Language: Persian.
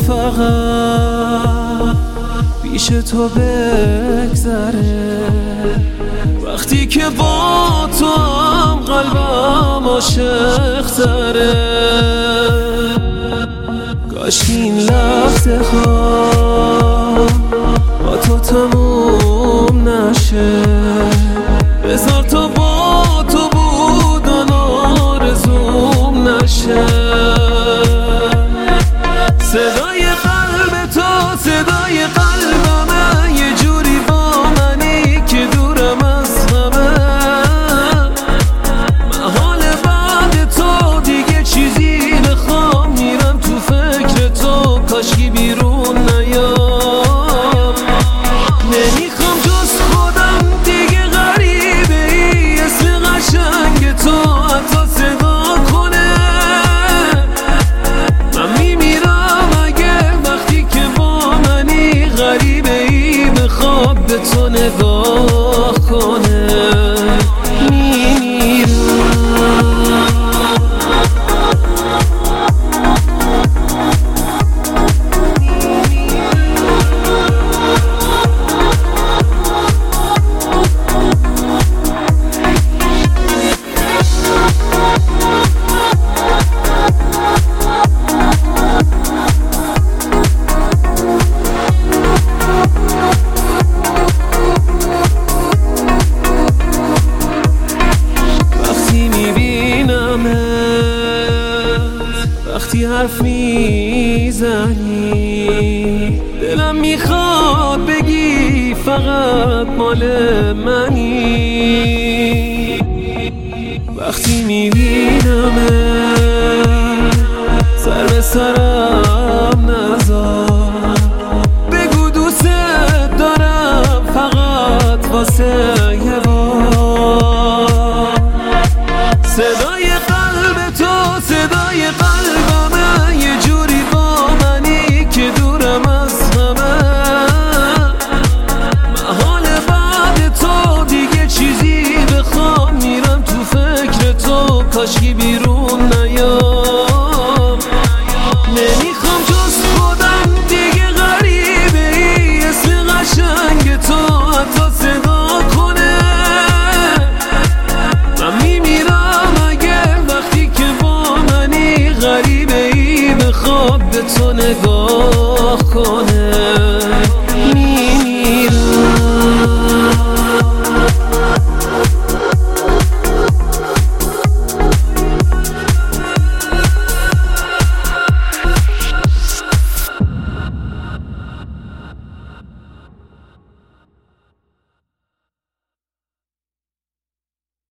فقط پیش تو بگذره، وقتی که با تو هم قلبم عاشق تره. کاش این لحظه ها با تو تموم نشه، بذار تا با تو بودن آرزوم نشه. صدای قلب تو صدای قلبمه، یه جوری با منی که دورم از همه. من حال بعد تو دیگه چیزی نخوام، میرم تو فکر تو کاشکی بیرون نیام. نمیخوام جز خودم دیگه غریبه ای، اسم قشنگ تو حتی صدا کنه. من میمیرم اگه وقتی که با منی غریبه ای بخواب به تو نگاه کنه. وقتی حرف میزنی دلم میخواد بگی فقط مال منی. وقتی میبینم سر به سر